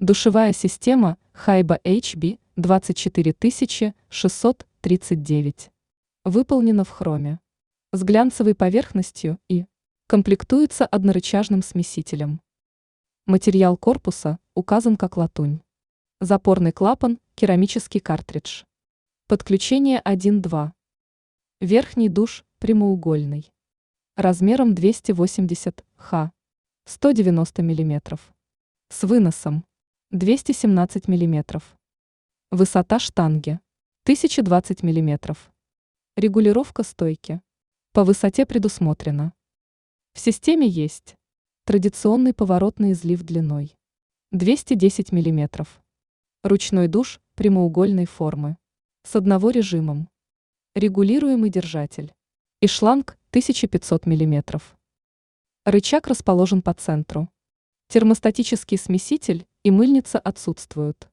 Душевая система Хайба HB 24639. Выполнена в хроме. С глянцевой поверхностью и комплектуется однорычажным смесителем. Материал корпуса указан как латунь. Запорный клапан – керамический картридж. Подключение 1-2. Верхний душ прямоугольный. Размером 280 х. 190 мм. С выносом 217 мм. Высота штанги 1020 мм. Регулировка стойки по высоте предусмотрена. В системе есть традиционный поворотный излив длиной 210 мм. Ручной душ прямоугольной формы с одного режимом. Регулируемый держатель и шланг 1500 мм. Рычаг расположен по центру. Термостатический смеситель и мыльница отсутствуют.